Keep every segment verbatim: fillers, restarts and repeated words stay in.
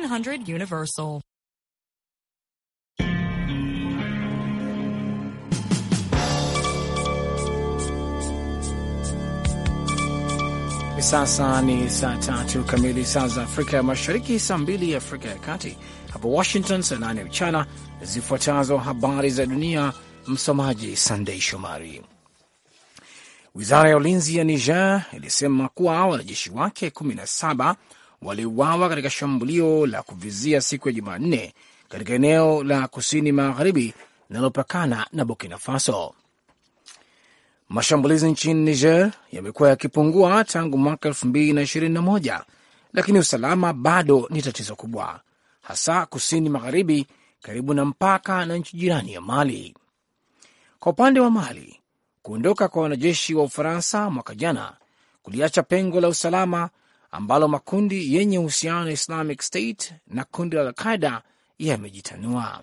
fifteen hundred Universal. Sasa ni saa tatu kamili saa za Afrika ya Mashariki, saa mbili Afrika ya Kati, hapo Washington saa nane mchana. Zifuatazo habari za dunia, msomaji Sunday Shomari. Wizara ya ulinzi ya Niger ilisema kuwa wanajeshi wake kumi na saba waliuawa katika shambulio la kuvizia siku ya Jumanne katika eneo la kusini magharibi linalopakana na Burkina Faso. Mashambulizi nchini Niger yamekuwa yakipungua tangu mwaka elfu mbili na ishirini na moja, lakini usalama bado ni tatizo kubwa, hasa kusini magharibi karibu na mpaka na nchi jirani ya Mali. Kwa upande wa Mali, kuondoka kwa wanajeshi wa Ufaransa mwaka jana kuliacha pengo la usalama ambalo makundi yenye uhusiano na Islamic State na kundi la Al-Qaeda yamejitanua.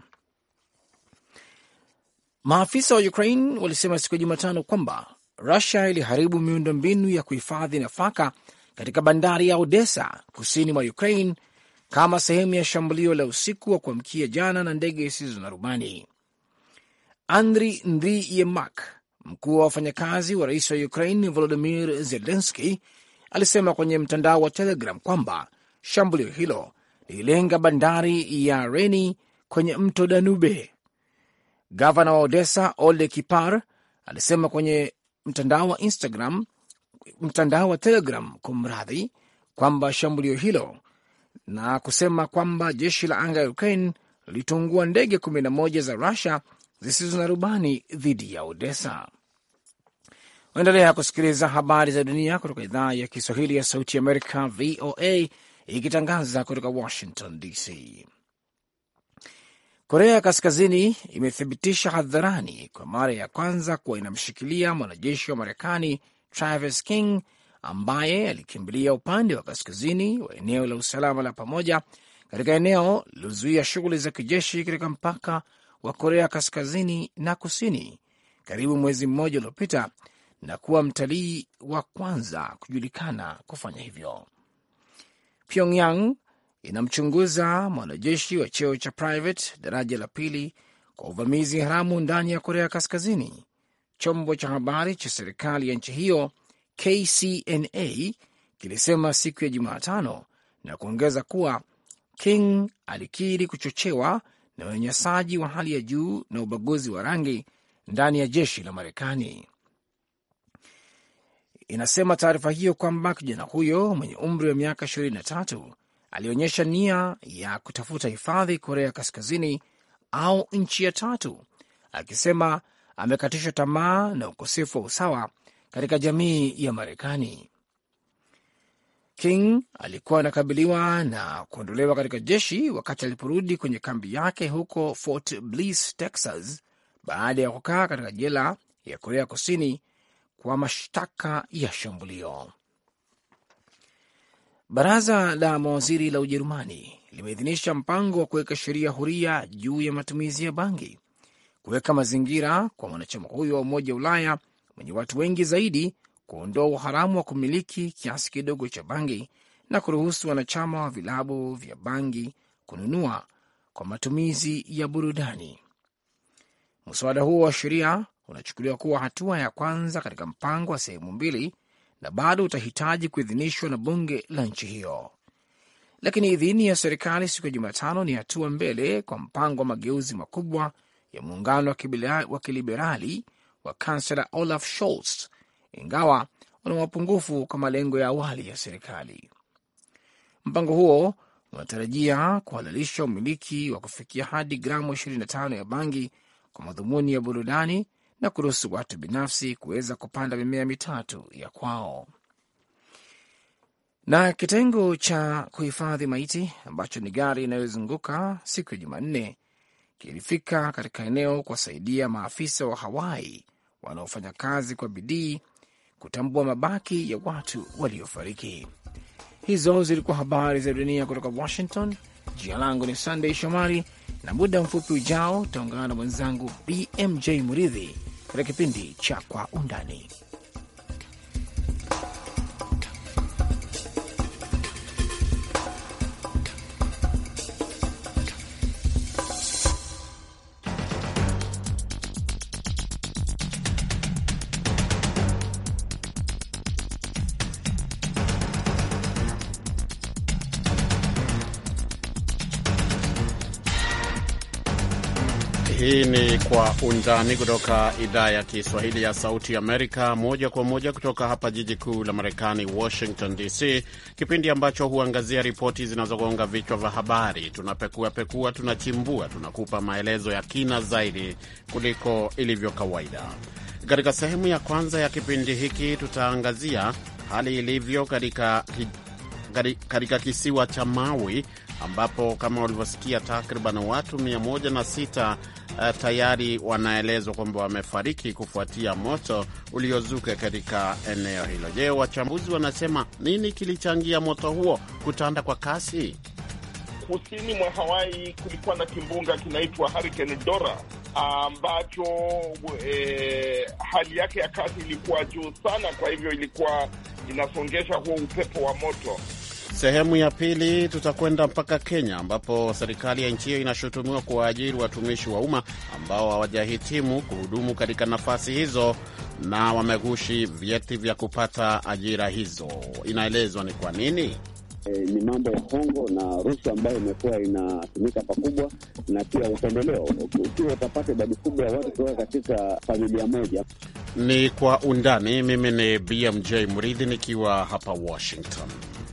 Maafisa wa Ukraine walisema siku ya Jumatano kwamba Russia iliharibu miundo mbinu ya kuhifadhi nafaka katika bandari ya Odessa kusini mwa Ukraine kama sehemu ya shambulio la usiku wa kuamkia jana na ndege zisizo na rubani. Andriy Ndriyemak, mkuu wa wafanyakazi wa rais wa Ukraine Volodymyr Zelensky, alisema kwenye mtandao wa Telegram kwamba shambulio hilo lililenga bandari ya Reni kwenye mto Danube. Gavana wa Odessa Ole Kipar alisema kwenye mtandao wa Instagram, mtandao wa Telegram kumradhi, kwamba shambulio hilo, na kusema kwamba jeshi la anga ya Ukraine lilitungua ndege kumi na moja za Russia zisizo na rubani dhidi ya Odessa. Waendelea kusikiliza habari za dunia kutoka idhaa ya Kiswahili ya Sauti ya Amerika, V O A, ikitangaza kutoka Washington D C. Korea Kaskazini imethibitisha hadharani kwa mara ya kwanza kuwa inamshikilia mwanajeshi wa Marekani Travis King ambaye alikimbilia upande wa kaskazini wa eneo la usalama la pamoja katika eneo lilozuia shughuli za kijeshi katika mpaka wa Korea Kaskazini na Kusini karibu mwezi mmoja uliopita, na kuwa mtalii wa kwanza kujulikana kufanya hivyo. Pyongyang inamchunguza mwanajeshi wa cheo cha private daraja la pili kwa uvamizi haramu ndani ya Korea Kaskazini. Chombo cha habari cha serikali ya nchi hiyo K C N A kilisema siku ya Jumatano, na kuongeza kuwa King alikiri kuchochewa na unyanyasaji wa hali ya juu na ubaguzi wa rangi ndani ya jeshi la Marekani. Inasema taarifa hiyo kwamba kijana huyo mwenye umri wa miaka ishirini na tatu alionyesha nia ya kutafuta hifadhi Korea Kaskazini au nchi ya tatu, akisema amekatishwa tamaa na ukosefu wa usawa katika jamii ya Marekani. King alikuwa anakabiliwa na kuondolewa katika jeshi wakati aliporudi kwenye kambi yake huko Fort Bliss, Texas, baada ya kukaa katika jela ya Korea Kusini kwa mashtaka ya shambulio. Baraza la mawaziri la Ujerumani limeidhinisha mpango wa kuweka sheria huria juu ya matumizi ya bangi, kuweka mazingira kwa mwanachama huyo wa Umoja wa Ulaya mwenye watu wengi zaidi kuondoa uharamu wa kumiliki kiasi kidogo cha bangi na kuruhusu wanachama wa vilabu vya bangi kununua kwa matumizi ya burudani. Mswada huo wa sheria unachukuliwa kuwa hatua ya kwanza katika mpango wa sehemu mbili na bado utahitaji kuidhinishwa na bunge la nchi hiyo. Lakini idhini ya serikali siku ya Jumatano ni hatua mbele kwa mpango wa mageuzi makubwa ya muungano wa kiliberali wa kansela Olaf Scholz, ingawa una mapungufu kwa malengo ya awali ya serikali. Mpango huo unatarajia kuhalalisha umiliki wa kufikia hadi gramu ishirini na tano ya bangi kwa madhumuni ya burudani na kuruhusu watu binafsi kuweza kupanda mimea mitatu ya kwao. Na kitengo cha kuhifadhi maiti ambacho ni gari inayozunguka siku ya Jumanne kilifika katika eneo kuwasaidia maafisa wa Hawaii wanaofanya kazi kwa bidii kutambua mabaki ya watu waliofariki. Hizo zilikuwa habari za dunia kutoka Washington. Jina langu ni Sunday Shomari, na muda mfupi ujao utaungana na mwenzangu B M J Muridhi katika kipindi cha Kwa Undani. Hii ni Kwa Undani kutoka idhaa ya Kiswahili ya Sauti Amerika, moja kwa moja kutoka hapa jiji kuu la Marekani, Washington D C, kipindi ambacho huangazia ripoti zinazogonga vichwa vya habari. Tunapekua pekua, tunachimbua, tunakupa maelezo ya kina zaidi kuliko ilivyo kawaida. Katika sehemu ya kwanza ya kipindi hiki tutaangazia hali ilivyo katika katika kisiwa cha Maui, ambapo kama ulivyosikia takriban watu mia moja na sita uh, tayari wanaelezwa kwamba wamefariki kufuatia moto uliozuka katika eneo hilo. Je, wachambuzi wanasema nini kilichangia moto huo kutanda kwa kasi? Kusini mwa Hawaii kulikuwa na kimbunga kinaitwa Hurricane Dora ambacho e, hali yake ya kasi ilikuwa juu sana, kwa hivyo ilikuwa inasongesha huo upepo wa moto. Sehemu ya pili tutakwenda mpaka Kenya, ambapo serikali ya nchi hiyo inashutumiwa kuwaajiri watumishi wa umma ambao hawajahitimu kuhudumu katika nafasi hizo na wamegushi vyeti vya kupata ajira hizo. Inaelezwa ni kwa nini? E, ni mambo ya hongo na rushwa ambayo imekuwa inatumika pakubwa, na pia upendeleo. Ukiwa utapata idadi kubwa ya watu kutoka katika familia moja. Ni Kwa Undani. Mimi ni B M J Mridhi nikiwa hapa Washington.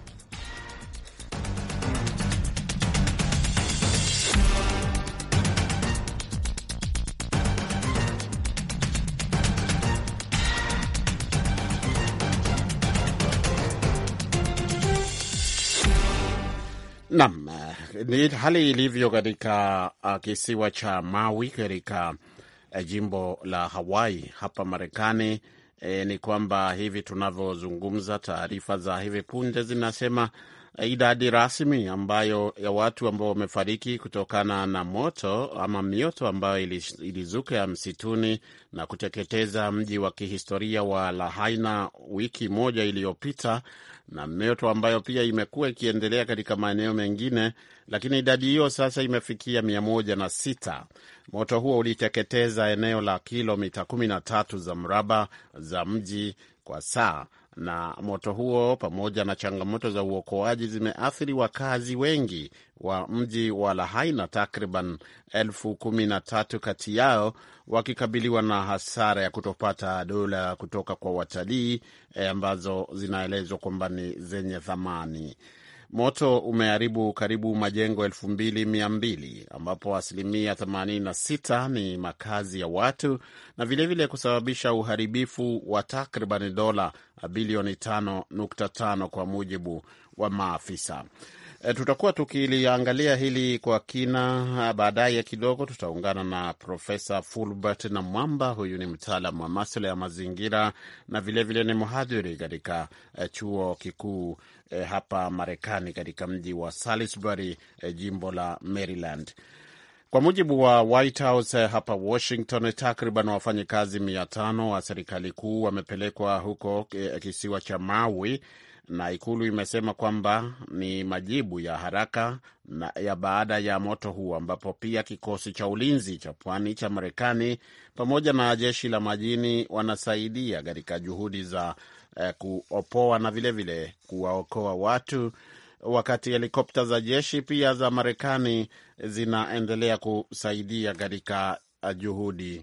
Naam, ni hali ilivyo katika uh, kisiwa cha Maui katika uh, jimbo la Hawaii hapa Marekani. E, ni kwamba hivi tunavyozungumza, taarifa za hivi punde zinasema uh, idadi rasmi ambayo ya watu ambao wamefariki kutokana na moto ama mioto ambayo ilizuka msituni na kuteketeza mji wa kihistoria wa Lahaina wiki moja iliyopita, na mioto ambayo pia imekuwa ikiendelea katika maeneo mengine, lakini idadi hiyo sasa imefikia mia moja na sita. Moto huo uliteketeza eneo la kilomita kumi na tatu za mraba za mji kwa saa, na moto huo pamoja na changamoto za uokoaji zimeathiri wakazi wengi wa mji wa Lahaina, takriban elfu kumi na tatu kati yao wakikabiliwa na hasara ya kutopata dola kutoka kwa watalii eh, ambazo zinaelezwa kwamba ni zenye thamani. Moto umeharibu karibu majengo elfu mbili mia mbili ambapo asilimia themanini na sita ni makazi ya watu, na vilevile vile kusababisha uharibifu wa takriban dola bilioni tano nukta tano kwa mujibu wa maafisa. E, tutakuwa tukiliangalia hili kwa kina baadaye kidogo. Tutaungana na Profesa Fulbert Namwamba. Huyu ni mtaalamu wa masuala ya mazingira na vilevile vile ni mhadhiri katika e, chuo kikuu e, hapa Marekani katika mji wa Salisbury, e, jimbo la Maryland. Kwa mujibu wa White House hapa Washington, takriban wafanyikazi mia tano wa serikali kuu wamepelekwa huko e, kisiwa cha Maui, na ikulu imesema kwamba ni majibu ya haraka na ya baada ya moto huu, ambapo pia kikosi cha ulinzi cha pwani cha Marekani pamoja na jeshi la majini wanasaidia katika juhudi za eh, kuopoa na vilevile kuwaokoa watu, wakati helikopta za jeshi pia za Marekani zinaendelea kusaidia katika juhudi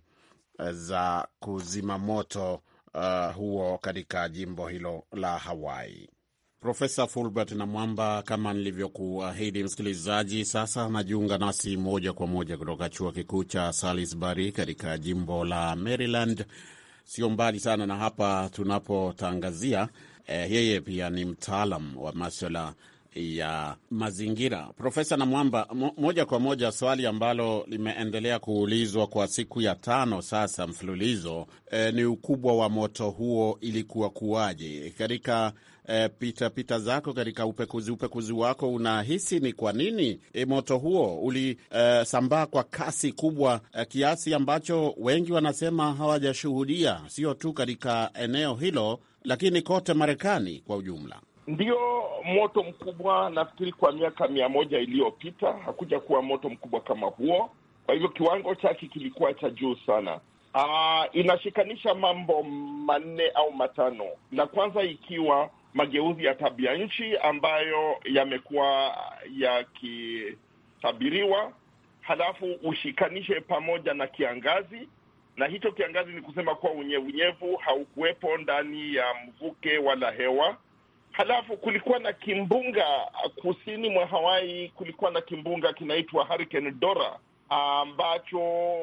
za kuzima moto uh, huo katika jimbo hilo la Hawaii. Profesa Fulbert Namwamba, kama nilivyokuahidi msikilizaji, sasa najiunga nasi moja kwa moja kutoka chuo kikuu cha Salisbury katika jimbo la Maryland, sio mbali sana na hapa tunapotangazia. Eh, yeye pia ni mtaalam wa masuala ya mazingira. Profesa Namwamba, moja kwa moja swali ambalo limeendelea kuulizwa kwa siku ya tano sasa mfululizo, e, ni ukubwa wa moto huo ilikuwa kuwaje? Katika e, pita pita zako, katika upekuzi upekuzi wako, unahisi ni kwa nini e, moto huo ulisambaa e, kwa kasi kubwa e, kiasi ambacho wengi wanasema hawajashuhudia, sio tu katika eneo hilo lakini kote Marekani kwa ujumla? Ndio moto mkubwa, nafikiri kwa miaka mia moja iliyopita hakuja kuwa moto mkubwa kama huo. Kwa hivyo kiwango chake kilikuwa cha juu sana. Aa, inashikanisha mambo manne au matano. La kwanza ikiwa mageuzi ya tabia nchi ambayo yamekuwa yakitabiriwa halafu ushikanishe pamoja na kiangazi, na hicho kiangazi ni kusema kuwa unyevunyevu haukuwepo ndani ya mvuke wala hewa. Halafu kulikuwa na kimbunga kusini mwa Hawaii, kulikuwa na kimbunga kinaitwa Hurricane Dora ambacho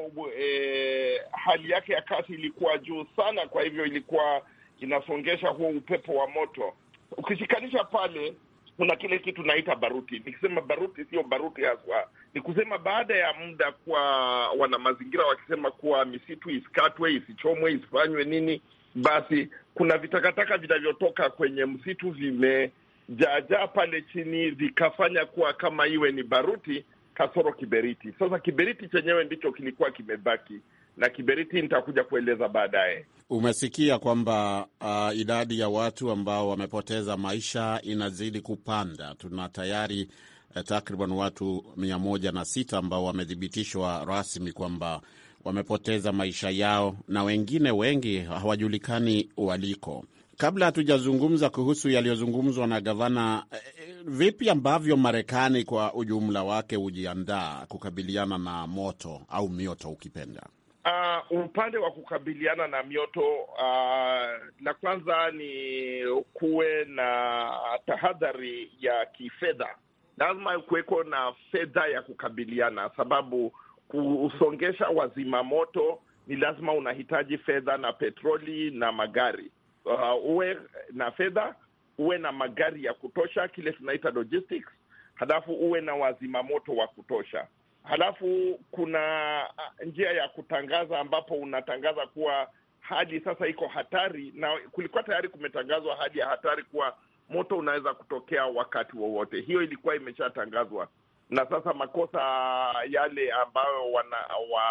e, hali yake ya kasi ilikuwa juu sana, kwa hivyo ilikuwa inasongesha huo upepo wa moto. Ukishikanisha pale kuna kile kitu naita baruti. Nikisema baruti sio baruti haswa, ni kusema baada ya muda kwa wana mazingira wakisema kuwa misitu isikatwe, isichomwe, isifanywe nini, basi kuna vitakataka vinavyotoka kwenye msitu vimejaajaa pale chini, vikafanya kuwa kama iwe ni baruti kasoro kiberiti. Sasa kiberiti chenyewe ndicho kilikuwa kimebaki, na kiberiti nitakuja kueleza baadaye. Umesikia kwamba uh, idadi ya watu ambao wamepoteza maisha inazidi kupanda. Tuna tayari uh, takriban watu mia moja na sita ambao wamethibitishwa rasmi kwamba wamepoteza maisha yao, na wengine wengi hawajulikani waliko. Kabla hatujazungumza kuhusu yaliyozungumzwa na gavana, vipi ambavyo Marekani kwa ujumla wake hujiandaa kukabiliana na moto au mioto ukipenda? Uh, upande wa kukabiliana na mioto, uh, la kwanza ni kuwe na tahadhari ya kifedha. Lazima kuweko na fedha ya kukabiliana, sababu kusongesha wazima moto ni lazima unahitaji fedha na petroli na magari. Uh, uwe na fedha, uwe na magari ya kutosha, kile tunaita logistics, halafu uwe na wazima moto wa kutosha. Halafu kuna njia ya kutangaza ambapo unatangaza kuwa hali sasa iko hatari, na kulikuwa tayari kumetangazwa hali ya hatari kuwa moto unaweza kutokea wakati wowote. Hiyo ilikuwa imeshatangazwa, na sasa makosa yale ambayo wana wa,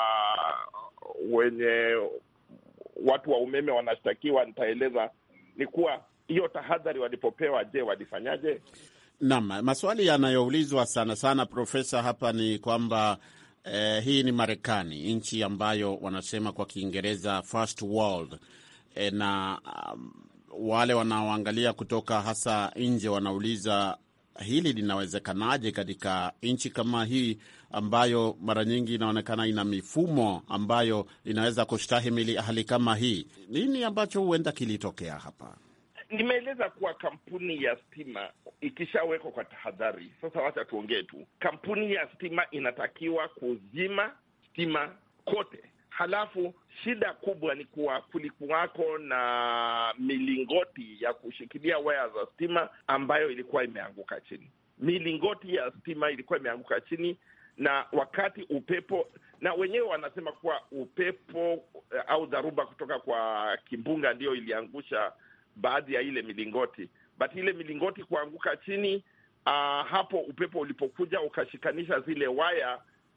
wenye watu wa umeme wanashtakiwa, nitaeleza ni kuwa hiyo tahadhari walipopewa, je, walifanyaje? Naam, maswali yanayoulizwa sana sana, Profesa, hapa ni kwamba eh, hii ni Marekani, nchi ambayo wanasema kwa Kiingereza first world, eh, na um, wale wanaoangalia kutoka hasa nje wanauliza hili linawezekanaje katika nchi kama hii ambayo mara nyingi inaonekana ina mifumo ambayo inaweza kustahimili hali kama hii. Nini ambacho huenda kilitokea hapa? Nimeeleza kuwa kampuni ya stima ikishawekwa kwa tahadhari. Sasa wacha tuongee tu. Kampuni ya stima inatakiwa kuzima stima kote. Halafu shida kubwa ni kuwa kulikuwako na milingoti ya kushikilia waya za stima ambayo ilikuwa imeanguka chini. Milingoti ya stima ilikuwa imeanguka chini, na wakati upepo, na wenyewe wanasema kuwa upepo au dharuba kutoka kwa kimbunga ndio iliangusha baadhi ya ile milingoti. But ile milingoti kuanguka chini, uh, hapo upepo ulipokuja ukashikanisha zile waya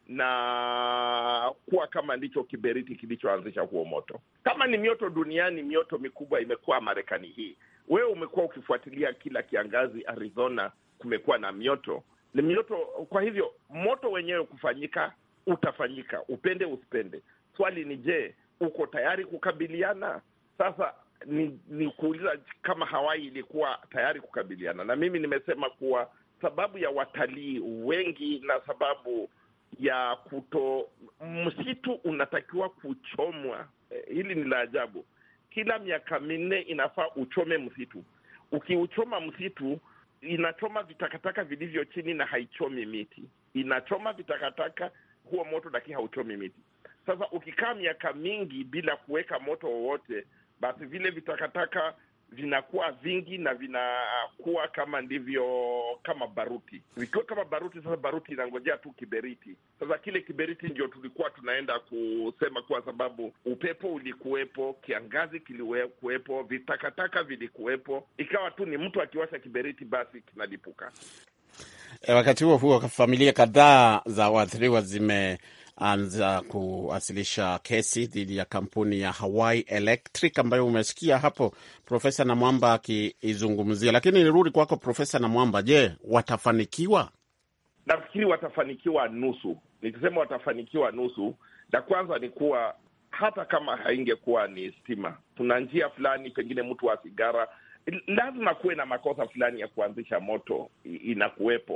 na kuwa kama ndicho kiberiti kilichoanzisha huo moto. Kama ni mioto duniani, mioto mikubwa imekuwa Marekani hii. Wewe umekuwa ukifuatilia kila kiangazi, Arizona kumekuwa na mioto. Ni mioto, kwa hivyo moto wenyewe kufanyika utafanyika, upende usipende. Swali ni je, uko tayari kukabiliana? Sasa ni, ni kuuliza kama Hawaii ilikuwa tayari kukabiliana. Na mimi nimesema kuwa sababu ya watalii wengi na sababu ya kuto, msitu unatakiwa kuchomwa. Eh, hili ni la ajabu. Kila miaka minne inafaa uchome msitu. Ukiuchoma msitu, inachoma vitakataka vilivyo chini na haichomi miti. Inachoma vitakataka, huo moto lakini hauchomi miti. Sasa ukikaa miaka mingi bila kuweka moto wowote, basi vile vitakataka vinakuwa vingi na vinakuwa kama ndivyo kama baruti. Vikiwa kama baruti, sasa baruti inangojea tu kiberiti. Sasa kile kiberiti ndio tulikuwa tunaenda kusema kwa sababu upepo ulikuwepo, kiangazi kilikuwepo, vitakataka vilikuwepo, ikawa tu ni mtu akiwasha kiberiti basi kinalipuka. E, wakati huo huo familia kadhaa za waathiriwa zime anza kuwasilisha kesi dhidi ya kampuni ya Hawaii Electric ambayo umesikia hapo Profesa Namwamba akiizungumzia. Lakini nirudi kwako Profesa Namwamba, je, watafanikiwa? Nafikiri watafanikiwa nusu. Nikisema watafanikiwa nusu, la kwanza ni kuwa hata kama haingekuwa ni stima, kuna njia fulani, pengine mtu wa sigara, lazima kuwe na makosa fulani ya kuanzisha moto inakuwepo.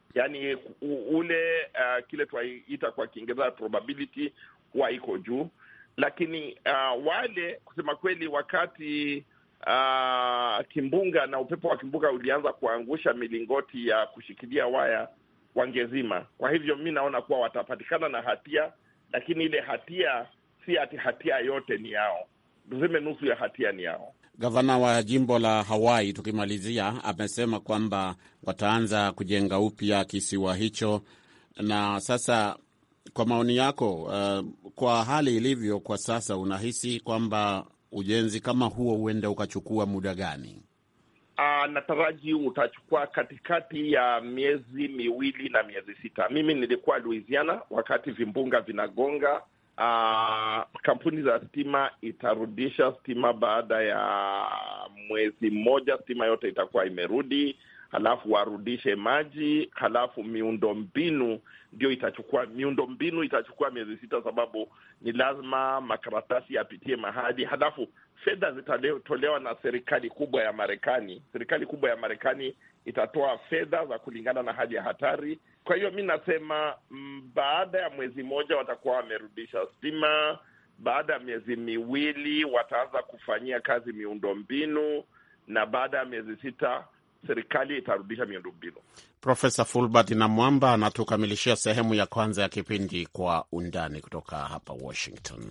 yaani ule uh, kile tunaita kwa Kiingereza probability huwa iko juu. Lakini uh, wale kusema kweli, wakati uh, kimbunga na upepo wa kimbunga ulianza kuangusha milingoti ya kushikilia waya, wangezima. Kwa hivyo mi naona kuwa watapatikana na hatia, lakini ile hatia si ati hatia yote ni yao, tuseme nusu ya hatia ni yao. Gavana wa jimbo la Hawaii, tukimalizia, amesema kwamba wataanza kujenga upya kisiwa hicho. Na sasa kwa maoni yako, uh, kwa hali ilivyo kwa sasa, unahisi kwamba ujenzi kama huo huenda ukachukua muda gani? Uh, nataraji utachukua katikati ya miezi miwili na miezi sita. Mimi nilikuwa Louisiana wakati vimbunga vinagonga. Uh, kampuni za stima itarudisha stima baada ya mwezi mmoja, stima yote itakuwa imerudi. Halafu warudishe maji, halafu miundo mbinu ndio itachukua miundo mbinu itachukua miezi sita, sababu ni lazima makaratasi yapitie mahali. Halafu fedha zitatolewa na serikali kubwa ya Marekani. Serikali kubwa ya Marekani itatoa fedha za kulingana na hali ya hatari. Kwa hiyo mi nasema m, baada ya mwezi mmoja watakuwa wamerudisha stima. Baada ya miezi miwili wataanza kufanyia kazi miundo mbinu, na baada ya miezi sita serikali itarudisha miundombinu. Profesa Fulbert Namwamba anatukamilishia sehemu ya kwanza ya kipindi Kwa Undani kutoka hapa Washington.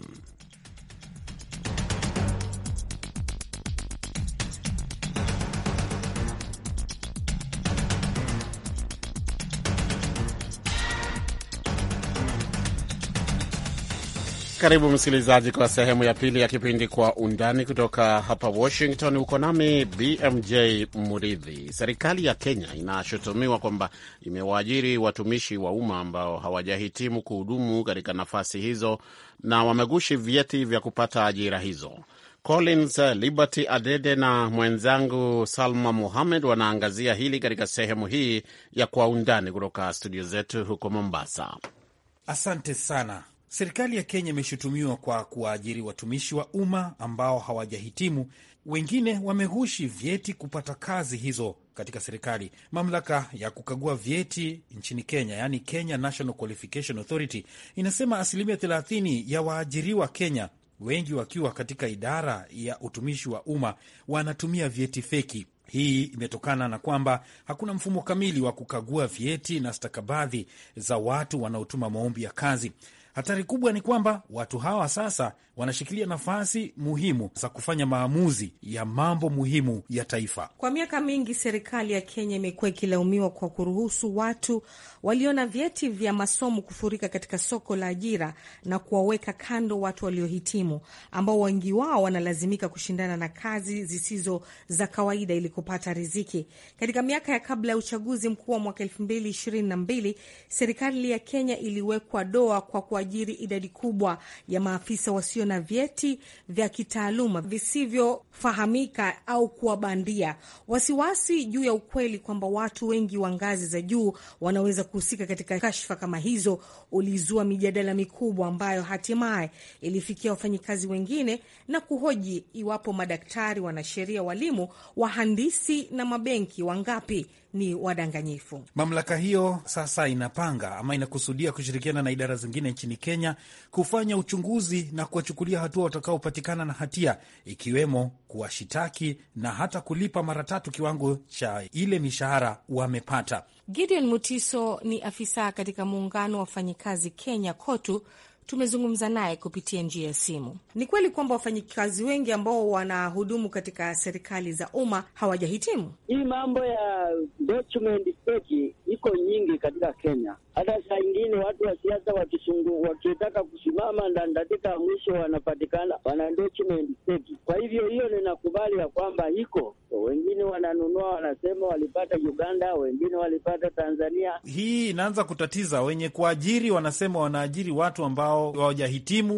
Karibu msikilizaji kwa sehemu ya pili ya kipindi Kwa Undani kutoka hapa Washington. Uko nami B M J Muridhi. Serikali ya Kenya inashutumiwa kwamba imewaajiri watumishi wa umma ambao hawajahitimu kuhudumu katika nafasi hizo na wamegushi vyeti vya kupata ajira hizo. Collins Liberty Adede na mwenzangu Salma Mohamed wanaangazia hili katika sehemu hii ya Kwa Undani kutoka studio zetu huko Mombasa. Asante sana. Serikali ya Kenya imeshutumiwa kwa kuwaajiri watumishi wa umma ambao hawajahitimu. Wengine wamehushi vyeti kupata kazi hizo katika serikali. Mamlaka ya kukagua vyeti nchini Kenya, yani Kenya National Qualification Authority, inasema asilimia thelathini ya waajiriwa Kenya, wengi wakiwa katika idara ya utumishi wa umma, wanatumia vyeti feki. Hii imetokana na kwamba hakuna mfumo kamili wa kukagua vyeti na stakabadhi za watu wanaotuma maombi ya kazi. Hatari kubwa ni kwamba watu hawa sasa wanashikilia nafasi muhimu za kufanya maamuzi ya mambo muhimu ya taifa. Kwa miaka mingi, serikali ya Kenya imekuwa ikilaumiwa kwa kuruhusu watu walio na vyeti vya masomo kufurika katika soko la ajira na kuwaweka kando watu waliohitimu, ambao wengi wao wanalazimika kushindana na kazi zisizo za kawaida ili kupata riziki. Katika miaka ya kabla ya uchaguzi mkuu wa mwaka elfu mbili ishirini na mbili, serikali ya Kenya iliwekwa doa kwa kuajiri idadi kubwa ya maafisa wasio na vyeti vya kitaaluma visivyofahamika au kuwa bandia. Wasiwasi juu ya ukweli kwamba watu wengi wa ngazi za juu wanaweza kuhusika katika kashfa kama hizo ulizua mijadala mikubwa ambayo hatimaye ilifikia wafanyikazi wengine na kuhoji iwapo madaktari, wanasheria, walimu, wahandisi na mabenki wangapi ni wadanganyifu. Mamlaka hiyo sasa inapanga ama inakusudia kushirikiana na idara zingine nchini Kenya kufanya uchunguzi na kuwachukulia hatua watakaopatikana na hatia, ikiwemo kuwashitaki na hata kulipa mara tatu kiwango cha ile mishahara wamepata. Gideon Mutiso ni afisa katika muungano wa wafanyikazi Kenya KOTU. Tumezungumza naye kupitia njia ya simu. Ni kweli kwamba wafanyikazi wengi ambao wanahudumu katika serikali za umma hawajahitimu. Hii mambo ya document fake iko nyingi katika Kenya. Hata saa ingine watu wa siasa wakisungu wakitaka kusimama ndandika mwisho wanapatikana wana document fake. Kwa hivyo hiyo ninakubali ya kwamba iko. Wengine wananunua wanasema walipata Uganda, wengine walipata Tanzania. Hii inaanza kutatiza wenye kuajiri, wanasema wanaajiri watu ambao hawajahitimu. Shida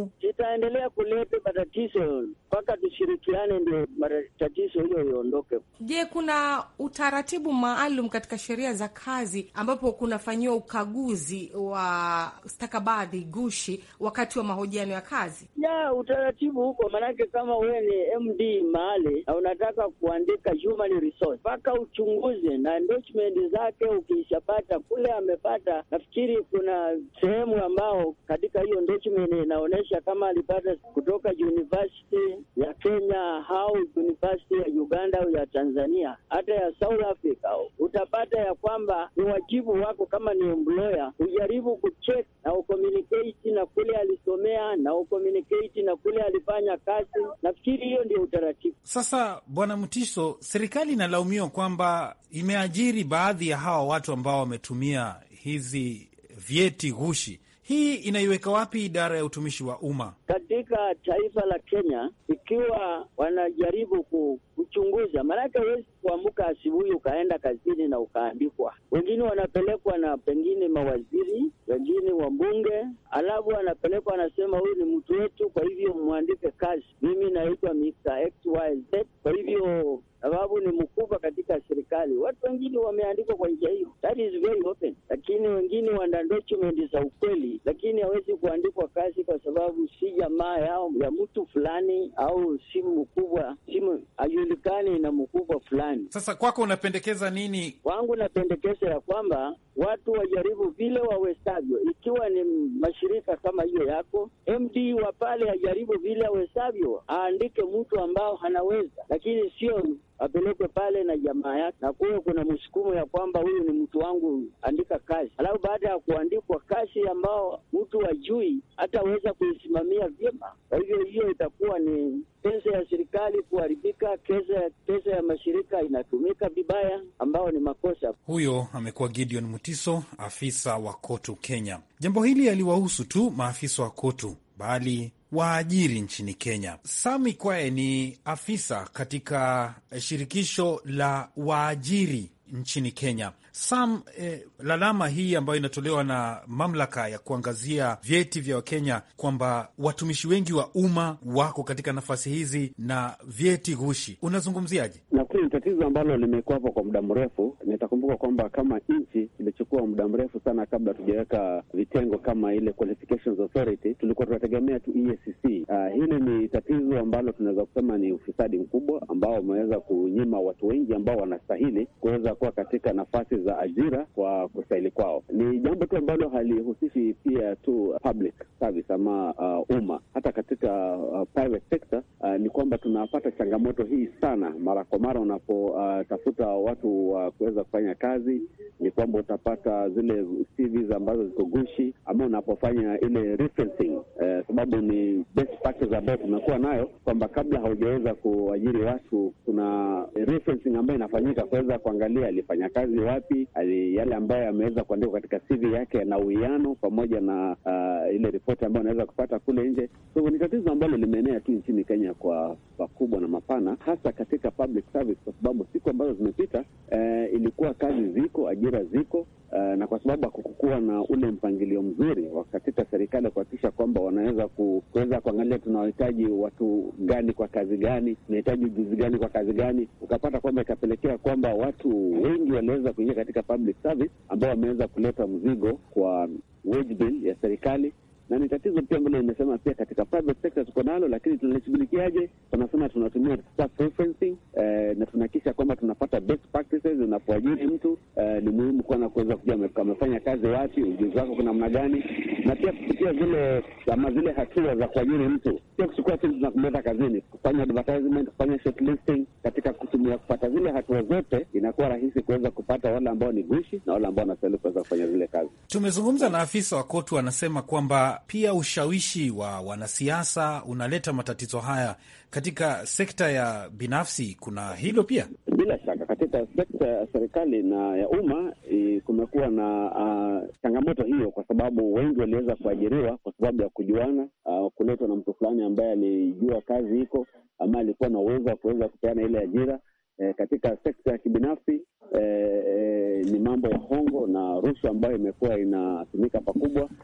itaendelea kuleta matatizo mpaka tushirikiane ndio matatizo hiyo iondoke. Je, kuna utaratibu maalum katika sheria za kazi ambapo kunafanyiwa ukaguzi wa stakabadhi gushi wakati wa mahojiano ya kazi? Ya, utaratibu huko, manake kama wewe ni M D mahali na unataka kuandika human resource, mpaka uchunguze na endorsement zake. Ukishapata kule amepata, nafikiri kuna sehemu ambao katika hiyo endorsement inaonyesha kama alipata kutoka University ya Kenya au University ya Uganda au ya Tanzania hata ya South Africa, utapata ya kwamba ni wajibu wako kama ni employer ujaribu kucheck na ucommunicate na kule alisomea na ucommunicate na kule alifanya kazi. Nafikiri hiyo ndio utaratibu. Sasa Bwana Mutiso, serikali inalaumiwa kwamba imeajiri baadhi ya hawa watu ambao wametumia hizi vyeti ghushi. Hii inaiweka wapi idara ya utumishi wa umma katika taifa la Kenya ikiwa wanajaribu kuchunguza? Maanake huwezi kuamka asubuhi ukaenda kazini na ukaandikwa. Wengine wanapelekwa na pengine mawaziri, wengine wabunge, alafu wanapelekwa wanasema huyu ni mtu wetu, kwa hivyo mwandike kazi. Mimi naitwa mister X Y Z, kwa hivyo sababu ni mkubwa katika serikali. Watu wengine wameandikwa kwa njia hiyo, that is very open, lakini wengine wana document za ukweli, lakini hawezi kuandikwa kazi kwa sababu si jamaa yao ya mtu fulani au si mkubwa, si hajulikani na mkubwa fulani. Sasa kwako unapendekeza nini? Wangu napendekeza ya kwamba watu wajaribu vile wawezavyo, ikiwa ni mashirika kama hiyo yako, M D wa pale ajaribu vile awezavyo, aandike mtu ambao anaweza, lakini sio apelekwe pale na jamaa yake na kuwe kuna msukumo ya kwamba huyu ni mtu wangu, andika kazi. Alafu baada ya kuandikwa kazi ambao mtu hajui hataweza kuisimamia vyema, kwa hivyo hiyo itakuwa ni pesa ya serikali kuharibika, pesa pesa ya mashirika inatumika vibaya, ambao ni makosa. Huyo amekuwa Gideon Mutiso, afisa wa KOTU Kenya. Jambo hili aliwahusu tu maafisa wa KOTU bali waajiri nchini Kenya. Sami Kwae ni afisa katika shirikisho la waajiri nchini Kenya. Sam, eh, lalama hii ambayo inatolewa na mamlaka ya kuangazia vyeti vya Wakenya kwamba watumishi wengi wa umma wako katika nafasi hizi na vyeti ghushi, unazungumziaje? Nafikiri tatizo ambalo limekuwa hapo kwa muda mrefu. Nitakumbuka kwamba kama nchi ilichukua muda mrefu sana kabla tujaweka vitengo kama ile Qualifications Authority, tulikuwa tunategemea tu E A C C. Uh, hili ni tatizo ambalo tunaweza kusema ni ufisadi mkubwa ambao umeweza kunyima watu wengi ambao wanastahili kuweza kuwa katika nafasi za ajira kwa kustahili kwao. Ni jambo tu ambalo halihusishi pia tu public service ama uh, umma. Hata katika uh, private sector uh, ni kwamba tunapata changamoto hii sana mara kwa mara unapotafuta uh, watu wa uh, kuweza kufanya kazi. Ni kwamba utapata zile C Vs ambazo ziko gushi, ama unapofanya ile referencing uh, sababu ni best practice ambayo tumekuwa nayo kwamba kabla haujaweza kuajiri watu kuna referencing ambayo inafanyika kuweza kuangalia alifanya kazi wapi, ali, yale ambayo ameweza kuandika katika C V yake na uwiano pamoja na uh, ile ripoti ambayo anaweza kupata kule nje. So ni tatizo ambalo limeenea tu nchini Kenya kwa pakubwa na mapana, hasa katika public service, kwa sababu siku ambazo zimepita uh, ilikuwa kazi ziko, ajira ziko, Uh, na kwa sababu hakukuwa na ule mpangilio mzuri katika serikali kuhakikisha kwamba wanaweza kuweza kuangalia tunahitaji watu gani kwa kazi gani, tunahitaji ujuzi gani kwa kazi gani, ukapata kwamba ikapelekea kwamba watu wengi waliweza kuingia katika public service ambao wameweza kuleta mzigo kwa wage bill ya serikali. Na ni tatizo pia ambalo nimesema pia katika private sector tuko nalo, lakini tunalishughulikiaje? Tunasema tunatumia staff referencing eh, na tunahakikisha kwamba tunapata best practices. Unapoajiri mtu eh, ni muhimu kwanza kuweza kujua amefanya kazi wapi, ujuzi wako kuna namna gani, na pia kupitia zile kama zile hatua za kuajiri mtu, pia kuchukua tu tunakumleta kazini, kufanya advertisement, kufanya shortlisting. Katika kutumia kupata zile hatua zote, inakuwa rahisi kuweza kupata wale ambao ni gushi na wale ambao wanastahili kuweza kufanya zile kazi. Tumezungumza na afisa wa KOTU, anasema kwamba pia ushawishi wa wanasiasa unaleta matatizo haya katika sekta ya binafsi. Kuna hilo pia? Bila shaka katika sekta ya serikali na ya umma kumekuwa na uh, changamoto hiyo, kwa sababu wengi waliweza kuajiriwa kwa sababu ya kujuana, uh, kuletwa na mtu fulani ambaye alijua kazi iko ama alikuwa na uwezo wa kuweza kupeana ile ajira. E, katika sekta ya kibinafsi e, e, ni mambo ya hongo na rushwa ambayo imekuwa inatumika pakubwa, na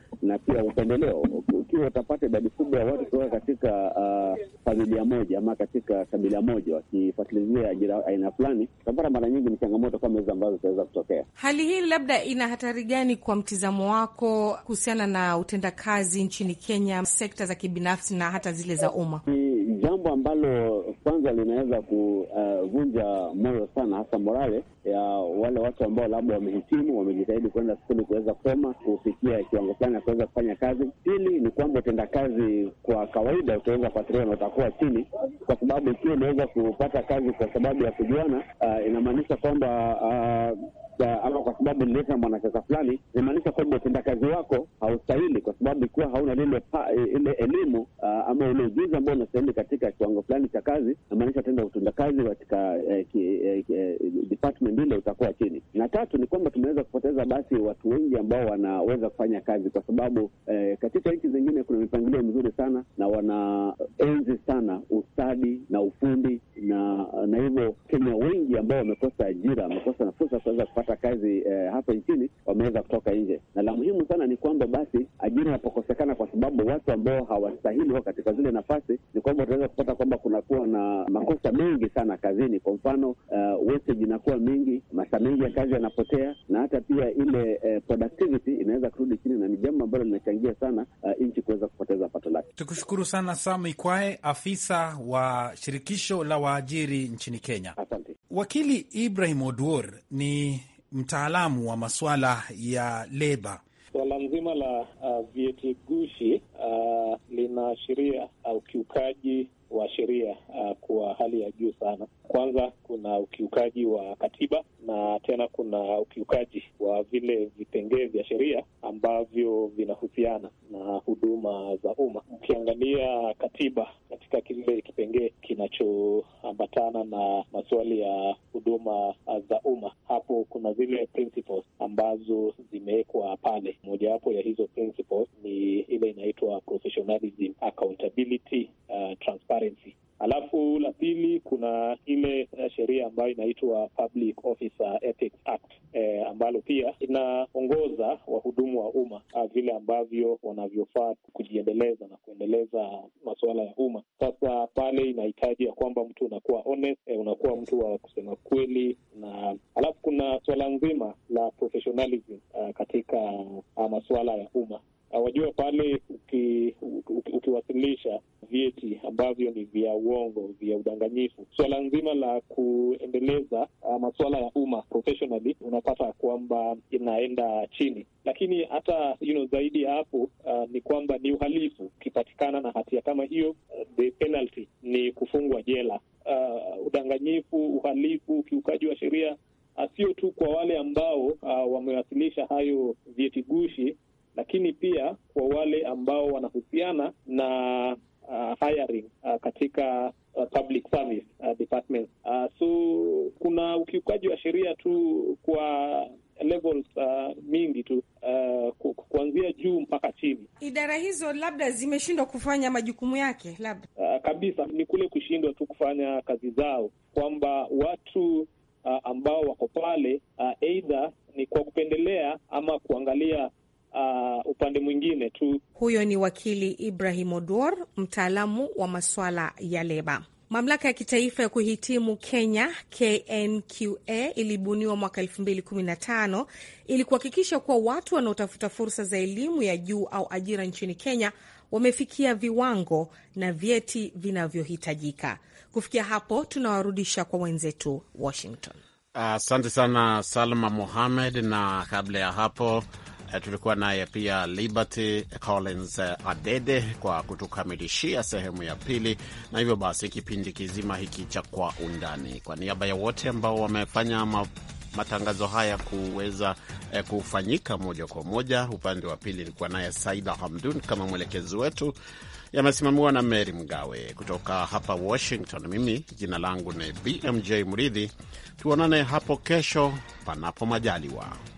ya upendeleo. Ukiwa utapata idadi kubwa ya watu kutoka katika uh, familia moja ama katika kabila moja wakifuatilia ajira aina fulani, utapata mara nyingi ni changamoto kama hizo ambazo zitaweza kutokea. Hali hii labda ina hatari gani kwa mtizamo wako kuhusiana na utendakazi nchini Kenya, sekta za kibinafsi na hata zile za umma? Ni jambo ambalo kwanza linaweza kuvunja uh, moyo sana, hasa morale ya wale watu ambao labda wamehitimu, wamejitahidi kwenda shule kuweza kusoma, kufikia kiwango fulani kuweza kufanya kazi. Pili ni kwamba utendakazi kwa kawaida utaweza kuathiriwa na utakuwa chini, kwa sababu ikiwa unaweza kupata kazi kwa sababu ya kujuana, uh, inamaanisha kwamba uh, ama kwa sababu nileta mwanasiasa fulani, inamaanisha kwamba utendakazi wako haustahili, kwa sababu ikiwa hauna lile pa, ile elimu uh, ama ile ujuzi ambao unastahili katika kiwango fulani cha kazi, inamaanisha tena utendakazi katika eh, eh, eh, department ile utakuwa chini. Na tatu ni kwamba tumeweza kupoteza basi watu wengi ambao wanaweza kufanya kazi, kwa sababu eh, katika nchi zingine kuna mipangilio mizuri sana na wanaenzi sana ustadi na ufundi, na na hivyo Kenya wengi ambao wamekosa ajira, wamekosa na fursa kuweza kupata kazi eh, hapa nchini, wameweza kutoka nje. Na la muhimu sana ni kwamba basi ajira inapokosekana kwa sababu watu ambao hawastahili wao katika zile nafasi, ni kwamba tunaweza kupata kwamba kunakuwa na makosa mengi sana kazini. Kwa mfano uh, wastage inakuwa mingi, masaa mengi ya kazi yanapotea, na hata pia ile uh, productivity inaweza kurudi chini, na ni jambo ambalo linachangia sana uh, nchi kuweza kupoteza pato lake. Tukushukuru sana Sam Ikwae, afisa wa shirikisho la waajiri nchini Kenya. Asante. Wakili Ibrahim Oduor ni mtaalamu wa masuala ya leba. Swala nzima la uh, vyeti gushi uh, linaashiria uh, ukiukaji wa sheria uh, kwa hali ya juu sana. Kwanza kuna ukiukaji wa katiba, na tena kuna ukiukaji wa vile vipengee vya sheria ambavyo vinahusiana na huduma za umma. Ukiangalia katiba katika kile kipengee kinachoambatana na maswali ya huduma za umma, hapo kuna zile principles ambazo zimewekwa pale. Mojawapo ya hizo principles ni ile inaitwa professionalism, accountability, uh, transparency. Alafu la pili kuna ile uh, sheria ambayo inaitwa Public Officer Ethics Act eh, ambalo pia inaongoza wahudumu wa umma uh, vile ambavyo wanavyofaa kujiendeleza na kuendeleza masuala ya umma. Sasa pale inahitaji ya kwamba mtu unakuwa honest, eh, unakuwa mtu wa kusema kweli. Na alafu kuna swala nzima la professionalism uh, katika uh, masuala ya umma. Uh, wajua pale uki, uki, ukiwasilisha vyeti ambavyo ni vya uongo, vya udanganyifu, swala nzima la kuendeleza uh, masuala ya umma professionally, unapata kwamba inaenda chini. Lakini hata you know, zaidi ya hapo uh, ni kwamba ni uhalifu. Ukipatikana na hatia kama hiyo, uh, the penalty ni kufungwa jela. Uh, udanganyifu, uhalifu, ukiukaji wa sheria, uh, sio tu kwa wale ambao uh, wamewasilisha hayo vyeti gushi, lakini pia kwa wale ambao wanahusiana na uh, hiring uh, katika uh, public service uh, department. Uh, so kuna ukiukaji wa sheria tu kwa levels uh, mingi tu uh, ku, kuanzia juu mpaka chini. Idara hizo labda zimeshindwa kufanya majukumu yake, labda uh, kabisa ni kule kushindwa tu kufanya kazi zao, kwamba watu uh, ambao wako pale uh, either ni kwa kupendelea ama kuangalia Uh, upande mwingine tu. Huyo ni wakili Ibrahim Oduor, mtaalamu wa masuala ya leba. Mamlaka ya kitaifa ya kuhitimu Kenya, K N Q A, ilibuniwa mwaka elfu mbili kumi na tano ili kuhakikisha kuwa watu wanaotafuta fursa za elimu ya juu au ajira nchini Kenya wamefikia viwango na vyeti vinavyohitajika. Kufikia hapo, tunawarudisha kwa wenzetu Washington. Asante uh, sana Salma Mohamed, na kabla ya hapo Uh, tulikuwa naye pia Liberty Collins uh, Adede kwa kutukamilishia sehemu ya pili. Na hivyo basi kipindi kizima hiki cha Kwa Undani, kwa niaba ya wote ambao wamefanya ma matangazo haya kuweza uh, kufanyika moja kwa moja, upande wa pili nilikuwa naye Saida Hamdun kama mwelekezi wetu, yamesimamiwa na Mary Mgawe kutoka hapa Washington. Mimi jina langu ni B M J Mridhi. Tuonane hapo kesho panapo majaliwa.